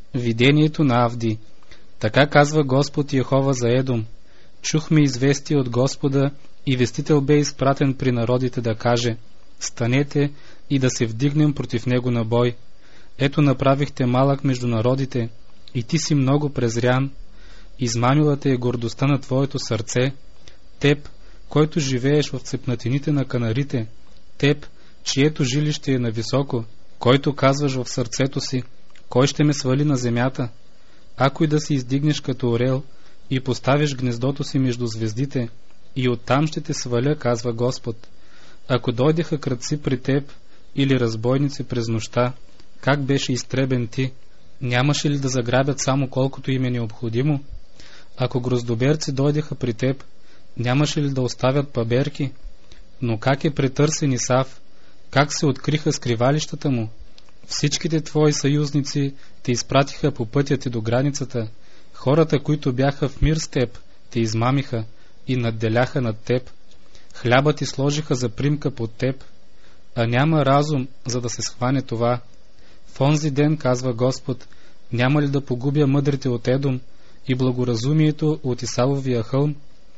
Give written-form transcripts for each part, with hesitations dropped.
Видението на Авди. Така казва Господ Йехова за Едом. Чухме известие от Господа и вестител бе изпратен при народите да каже: станете и да се вдигнем против него на бой. Ето направихте малък между народите и ти си много презрян. Измамила те е гордостта на твоето сърце. Теб, който живееш в цепнатините на канарите, теб, чието жилище е нависоко, който казваш в сърцето си: кой ще ме свали на земята? Ако и да се издигнеш като орел и поставиш гнездото си между звездите, и оттам ще те сваля, казва Господ. Ако дойдеха крадци при теб или разбойници през нощта, как беше изтребен ти? Нямаше ли да заграбят само колкото им е необходимо? Ако гроздоберци дойдеха при теб, нямаше ли да оставят паберки? Но как е претърсен Исав? Как се откриха скривалищата му? Всичките твои съюзници те изпратиха по пътя ти до границата. Хората, които бяха в мир с теб, те измамиха и надделяха над теб. Хляба ти сложиха за примка под теб, а няма разум, за да се схване това. В онзи ден, казва Господ, няма ли да погубя мъдрите от Едом и благоразумието от Исавовия хълм?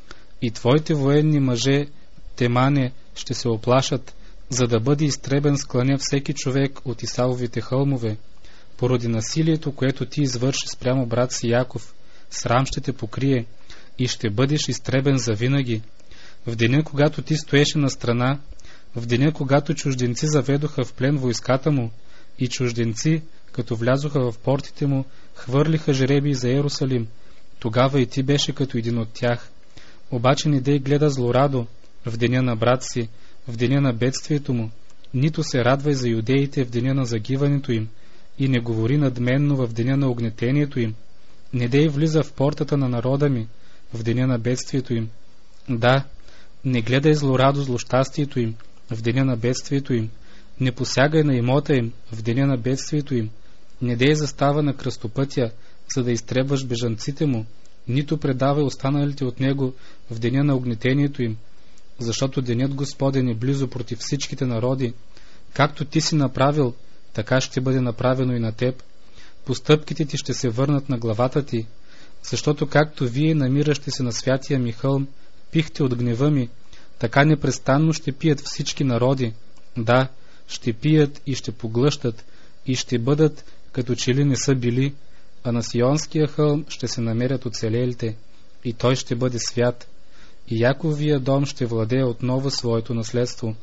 И твоите военни мъже, Темане, ще се оплашат, за да бъде изтребен с кланя всеки човек от Исавовите хълмове. Поради насилието, което ти извърши спрямо брат си Яков, срам ще те покрие и ще бъдеш изтребен завинаги. В деня, когато ти стоеше на страна, в деня, когато чужденци заведоха в плен войската му, и чужденци, като влязоха в портите му, хвърлиха жребий за Иерусалим, тогава и ти беше като един от тях. Обаче не дей гледа злорадо в деня на брат си, в деня на бедствието му, нито се радвай за юдеите в деня на загиването им, и не говори надменно в деня на огнетението им. Не дей влиза в портата на народа ми в деня на бедствието им. Да, не гледай злорадо злощастието им в деня на бедствието им. Не посягай на имота им в деня на бедствието им. Не дей застава на кръстопътя, за да изтребваш бежанците му, нито предавай останалите от него в деня на огнетението им, защото денят Господен е близо против всичките народи. Както ти си направил, така ще бъде направено и на теб. Постъпките ти ще се върнат на главата ти, защото както вие, намиращи се на святия ми хълм, пихте от гнева ми, така непрестанно ще пият всички народи. Да, ще пият и ще поглъщат, и ще бъдат, като че ли не са били, а на Сионския хълм ще се намерят оцелелите, и той ще бъде свят. И Яковия дом ще владее отново своето наследство.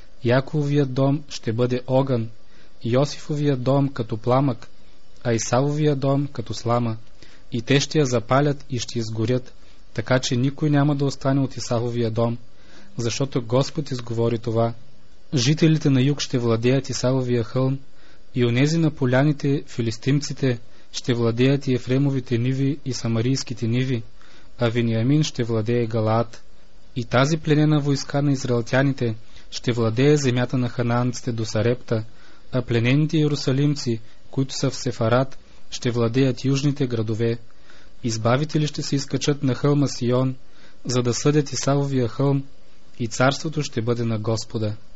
Яковия дом ще бъде огън, Йосифовия дом като пламък, а Исавовия дом като слама. И те ще я запалят и ще изгорят, така че никой няма да остане от Исавовия дом, защото Господ изговори това. Жителите на юг ще владеят Исавовия хълм, и онези на поляните, филистимците, ще владеят и Ефремовите ниви и самарийските ниви, а Вениамин ще владее Галаат. И тази пленена войска на израелтяните ще владее земята на ханаанците до Сарепта, а пленените иерусалимци, които са в Сефарат, ще владеят южните градове. Избавители ще се изкачат на хълма Сион, за да съдят Исавовия хълм, и царството ще бъде на Господа.